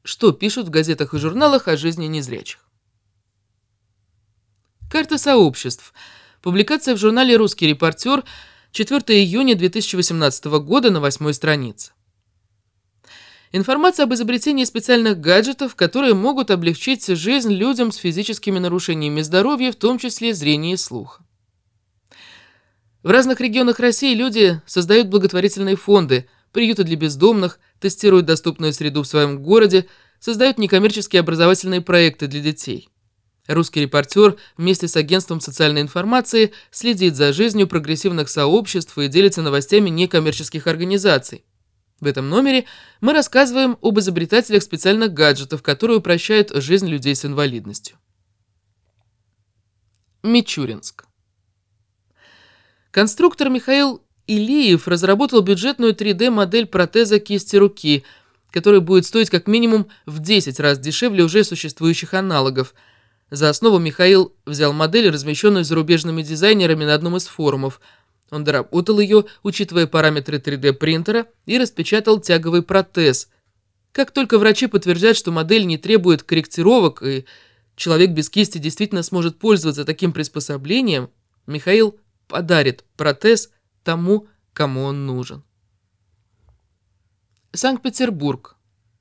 Что пишут в газетах и журналах о жизни незрячих? Карта сообществ. Публикация в журнале «Русский репортер», 4 июня 2018 года, на 8 странице. Информация об изобретении специальных гаджетов, которые могут облегчить жизнь людям с физическими нарушениями здоровья, в том числе зрения и слуха. В разных регионах России люди создают благотворительные фонды, приюты для бездомных, тестируют доступную среду в своем городе, создают некоммерческие образовательные проекты для детей. «Русский репортер» вместе с агентством социальной информации следит за жизнью прогрессивных сообществ и делится новостями некоммерческих организаций. В этом номере мы рассказываем об изобретателях специальных гаджетов, которые упрощают жизнь людей с инвалидностью. Мичуринск. Конструктор Михаил Илиев разработал бюджетную 3D-модель протеза кисти руки, который будет стоить как минимум в 10 раз дешевле уже существующих аналогов. За основу Михаил взял модель, размещенную зарубежными дизайнерами на одном из форумов. Он доработал ее, учитывая параметры 3D-принтера, и распечатал тяговый протез. Как только врачи подтвердят, что модель не требует корректировок, и человек без кисти действительно сможет пользоваться таким приспособлением, Михаил подарит протез тому, кому он нужен. Санкт-Петербург.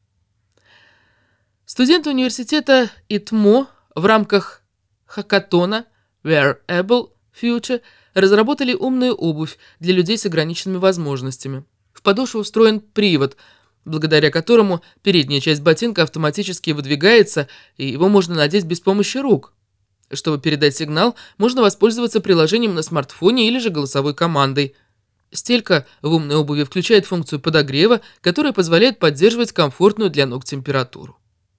Студенты университета ИТМО в рамках хакатона Wearable Future разработали умную обувь для людей с ограниченными возможностями. В подошву устроен привод, благодаря которому передняя часть ботинка автоматически выдвигается, и его можно надеть без помощи рук. Чтобы передать сигнал, можно воспользоваться приложением на смартфоне или же голосовой командой. Стелька в умной обуви включает функцию подогрева, которая позволяет поддерживать комфортную для ног температуру.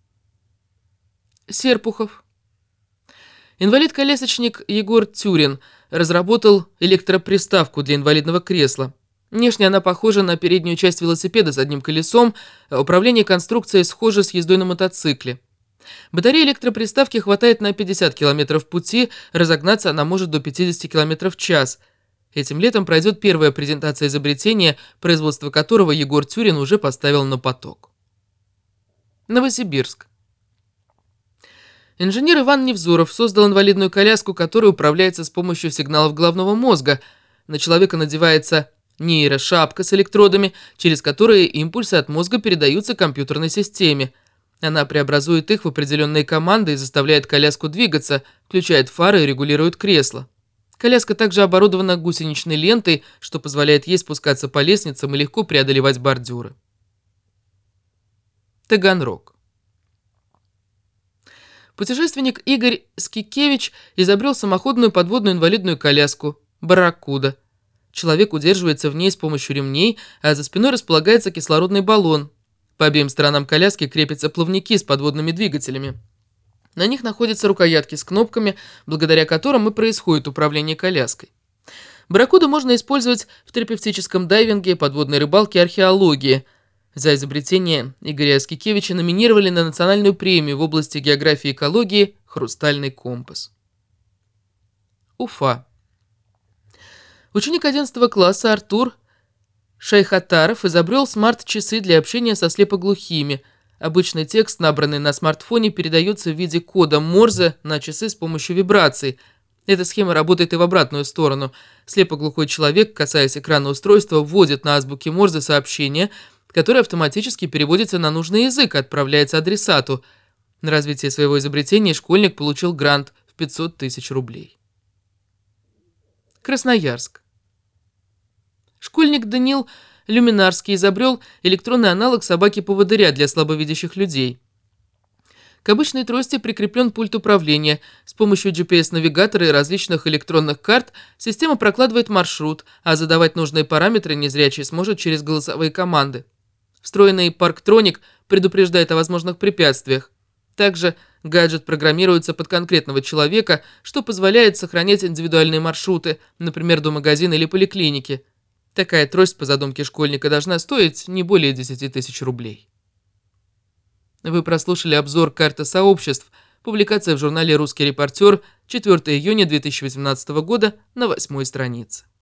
Серпухов. Инвалид-колясочник Егор Тюрин разработал электроприставку для инвалидного кресла. Внешне она похожа на переднюю часть велосипеда с одним колесом, а управление конструкцией схоже с ездой на мотоцикле. Батареи электроприставки хватает на 50 км пути, разогнаться она может до 50 км в час. Этим летом пройдет первая презентация изобретения, производство которого Егор Тюрин уже поставил на поток. Новосибирск. Инженер Иван Невзоров создал инвалидную коляску, которая управляется с помощью сигналов головного мозга. На человека надевается нейрошапка с электродами, через которые импульсы от мозга передаются компьютерной системе. Она преобразует их в определенные команды и заставляет коляску двигаться, включает фары и регулирует кресло. Коляска также оборудована гусеничной лентой, что позволяет ей спускаться по лестницам и легко преодолевать бордюры. Таганрог. Путешественник Игорь Скикевич изобрел самоходную подводную инвалидную коляску «Барракуда». Человек удерживается в ней с помощью ремней, а за спиной располагается кислородный баллон. По обеим сторонам коляски крепятся плавники с подводными двигателями. На них находятся рукоятки с кнопками, благодаря которым и происходит управление коляской. Барракуду можно использовать в терапевтическом дайвинге, подводной рыбалке и археологии. За изобретение Игоря Скикевича номинировали на национальную премию в области географии и экологии «Хрустальный компас». Уфа. Ученик 11 класса Артур Шайхатаров изобрел смарт-часы для общения со слепоглухими. Обычный текст, набранный на смартфоне, передается в виде кода Морзе на часы с помощью вибраций. Эта схема работает и в обратную сторону. Слепоглухой человек, касаясь экрана устройства, вводит на азбуке Морзе сообщение, которое автоматически переводится на нужный язык и отправляется адресату. На развитие своего изобретения школьник получил грант в 500 тысяч рублей. Красноярск. Школьник Даниил Люминарский изобрел электронный аналог собаки-поводыря для слабовидящих людей. К обычной трости прикреплен пульт управления. С помощью GPS-навигатора и различных электронных карт система прокладывает маршрут, а задавать нужные параметры незрячий сможет через голосовые команды. Встроенный парктроник предупреждает о возможных препятствиях. Также гаджет программируется под конкретного человека, что позволяет сохранять индивидуальные маршруты, например, до магазина или поликлиники. Такая трость по задумке школьника должна стоить не более 10 тысяч рублей. Вы прослушали обзор карты сообществ, публикация в журнале «Русский репортер», 4 июня 2018 года, на 8 странице.